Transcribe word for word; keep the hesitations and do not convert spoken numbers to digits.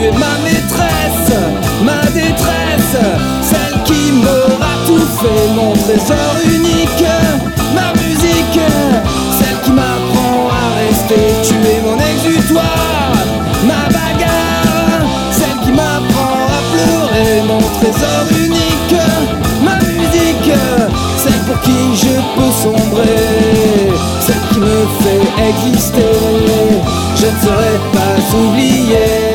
es ma maîtresse, ma détresse, celle qui m'aura tout fait, mon trésor unique, ma musique, celle qui m'apprend à rester, tu es mon exutoire, ma bagarre, celle qui m'apprend à pleurer, mon trésor unique, ma musique, celle pour qui je peux sombrer, celle qui me fait exister, je ne saurais pas oublier.